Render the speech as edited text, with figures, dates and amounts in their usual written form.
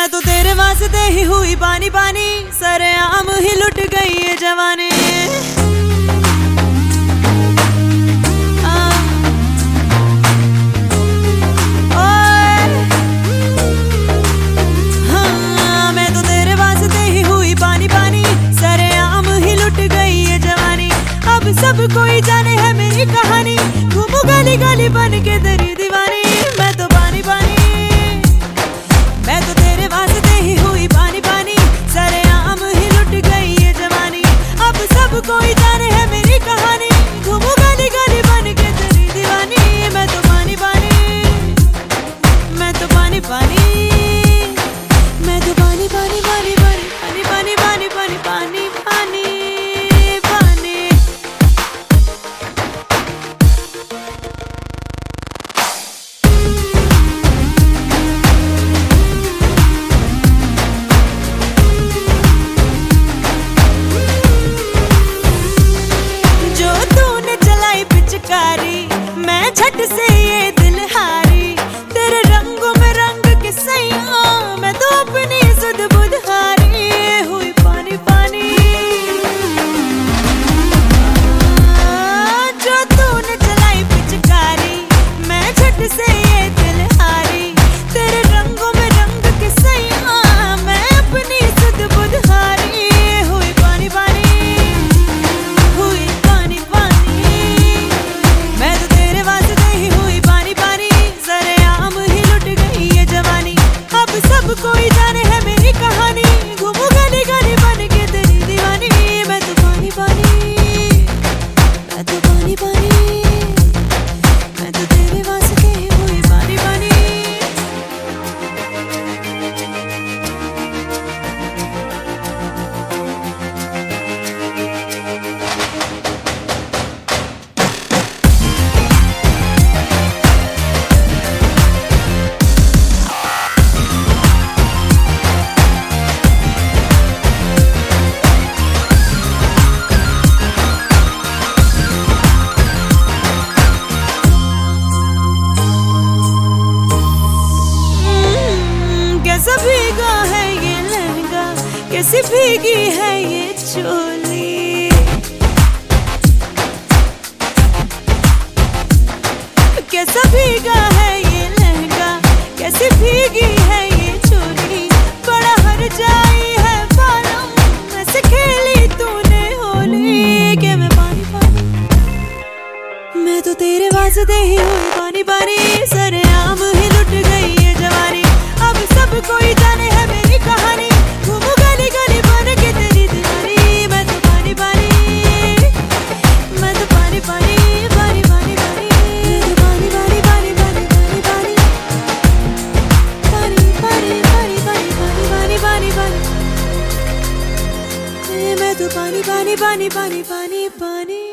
मैं तो तेरे वास्ते ही हुई पानी पानी, सरेआम ही लुट गई ये जवानी। हाँ, मैं तो तेरे वास्ते ही हुई पानी पानी, सरेआम ही लुट गई ये जवानी। अब सब कोई जाने है मेरी कहानी, घूमू गली गली बन के तेरी दीवानी। मैं तो पानी पानी, मैं तो तेरे वास्ते ही हुई पानी पानी, सरेआम ही लुट गई ये जवानी। अब सब कोई जाने है मेरी कहानी, घूमू गली गली बन के तेरी दीवानी। मैं तो पानी पानी, मैं तो पानी पानी, मैं तो पानी पानी पानी पानी पानी पानी पानी पानी पानी पानी। मैं झट से ये दिल हारी, तेरे रंगों में रंग के सैया, मैं तो अपनी सुध बुध हारी हुई पानी पानी। जो तूने चलाई पिचकारी, मैं झट से ये दिल हारी, तेरे रंगों में रंग के सैया, मैं अपनी सुध बुध हारी हुई पानी पानी, हुई पानी पानी। मैं तो तेरे वास्ते ही हुई पानी पानी, सरेआम ही लुट गई ये जवानी। अब सब कोई जाने है मेरी कहानी, घूमू गली गली बन के तेरी दीवानी। मैं तो पानी पानी, मैं तो पानी पानी, मैं तो तेरे वास्ते ही हुई पानी पानी। कैसा भीगा है ये लहंगा, कैसी भीगी है ये चोली। कैसा भीगा है ये लहंगा, कैसी भीगी है ये चोली। बड़ा हर जाई है बालों, ऐसे खेली तूने होली के मैं पानी पानी। मैं तो तेरे वास्ते ही हुई पानी पानी, सरेआम ही लुट गई ये जवानी। अब सब कोई जाने है मेरी कहानी, घूमू गली गली बन के तेरी दीवानी। मैं तो पानी पानी, मैं तो पानी पानी पानी पानी पानी, पानी पानी पानी पानी पानी पानी पानी पानी पानी पानी पानी पानी पानी। मैं तो पानी पानी पानी पानी पानी पानी।